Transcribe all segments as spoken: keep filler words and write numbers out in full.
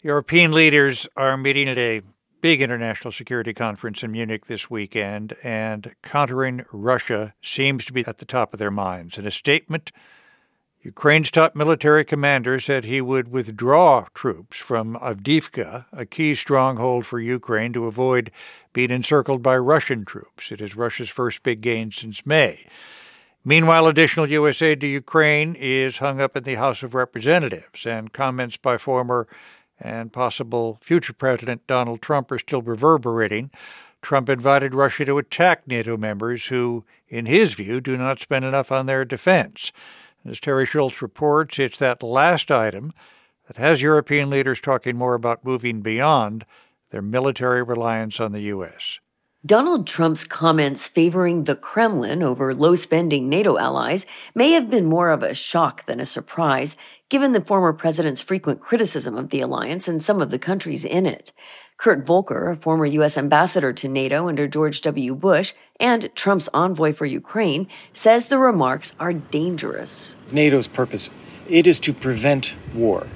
European leaders are meeting at a big international security conference in Munich this weekend, and countering Russia seems to be at the top of their minds. In a statement, Ukraine's top military commander said he would withdraw troops from Avdiivka, a key stronghold for Ukraine, to avoid being encircled by Russian troops. It is Russia's first big gain since May. Meanwhile, additional U S aid to Ukraine is hung up in the House of Representatives, and comments by former and possible future President Donald Trump are still reverberating. Trump invited Russia to attack NATO members who, in his view, do not spend enough on their defense. As Terry Schultz reports, it's that last item that has European leaders talking more about moving beyond their military reliance on the U S. Donald Trump's comments favoring the Kremlin over low-spending NATO allies may have been more of a shock than a surprise, given the former president's frequent criticism of the alliance and some of the countries in it. Kurt Volker, a former U S ambassador to NATO under George W. Bush and Trump's envoy for Ukraine, says the remarks are dangerous. NATO's purpose, it is to prevent war.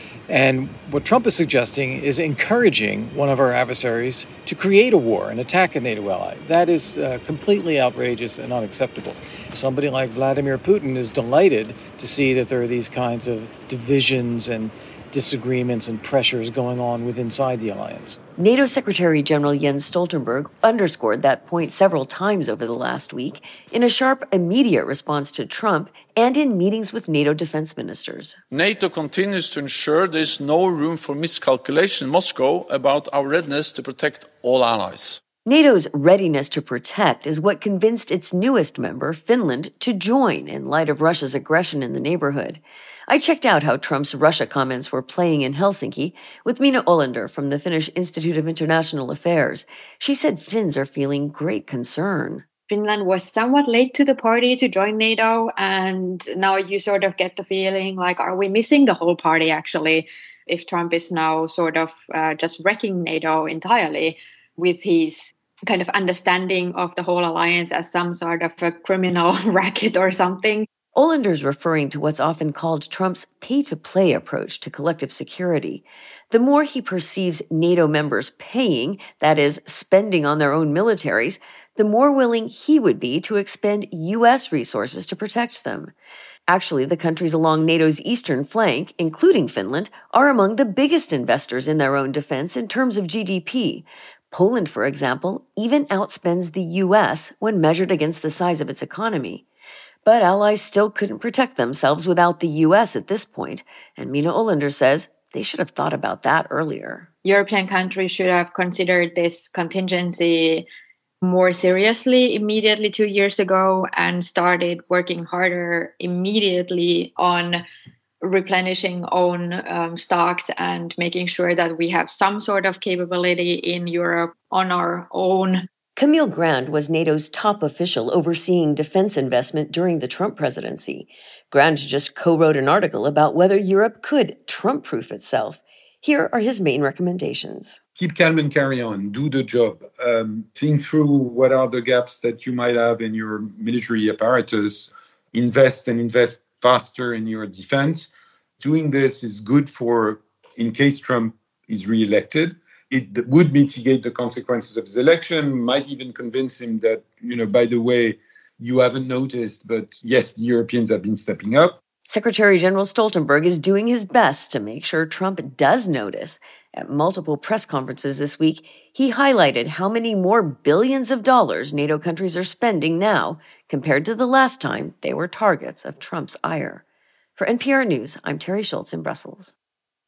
And what Trump is suggesting is encouraging one of our adversaries to create a war and attack a NATO ally. That is uh, completely outrageous and unacceptable. Somebody like Vladimir Putin is delighted to see that there are these kinds of divisions and disagreements and pressures going on within inside the alliance. NATO Secretary General Jens Stoltenberg underscored that point several times over the last week in a sharp, immediate response to Trump and in meetings with NATO defense ministers. NATO continues to ensure there is no room for miscalculation in Moscow about our readiness to protect all allies. NATO's readiness to protect is what convinced its newest member, Finland, to join in light of Russia's aggression in the neighborhood. I checked out how Trump's Russia comments were playing in Helsinki with Minna Olander from the Finnish Institute of International Affairs. She said Finns are feeling great concern. Finland was somewhat late to the party to join NATO, and now you sort of get the feeling like, are we missing the whole party actually, if Trump is now sort of uh, just wrecking NATO entirely with his kind of understanding of the whole alliance as some sort of a criminal racket or something. Olander's referring to what's often called Trump's pay-to-play approach to collective security. The more he perceives NATO members paying, that is, spending on their own militaries, the more willing he would be to expend U S resources to protect them. Actually, the countries along NATO's eastern flank, including Finland, are among the biggest investors in their own defense in terms of G D P. Poland, for example, even outspends the U S when measured against the size of its economy. But allies still couldn't protect themselves without the U S at this point, and Minna Olander says they should have thought about that earlier. European countries should have considered this contingency more seriously immediately two years ago and started working harder immediately on replenishing own um, stocks and making sure that we have some sort of capability in Europe on our own. Camille Grand was NATO's top official overseeing defense investment during the Trump presidency. Grand just co-wrote an article about whether Europe could Trump-proof itself. Here are his main recommendations. Keep calm and carry on. Do the job. Um, think through what are the gaps that you might have in your military apparatus. Invest and invest faster in your defense. Doing this is good for, in case Trump is reelected. It would mitigate the consequences of his election, might even convince him that, you know, by the way, you haven't noticed, but yes, the Europeans have been stepping up. Secretary General Stoltenberg is doing his best to make sure Trump does notice. At multiple press conferences this week, he highlighted how many more billions of dollars NATO countries are spending now compared to the last time they were targets of Trump's ire. For N P R News, I'm Terry Schultz in Brussels.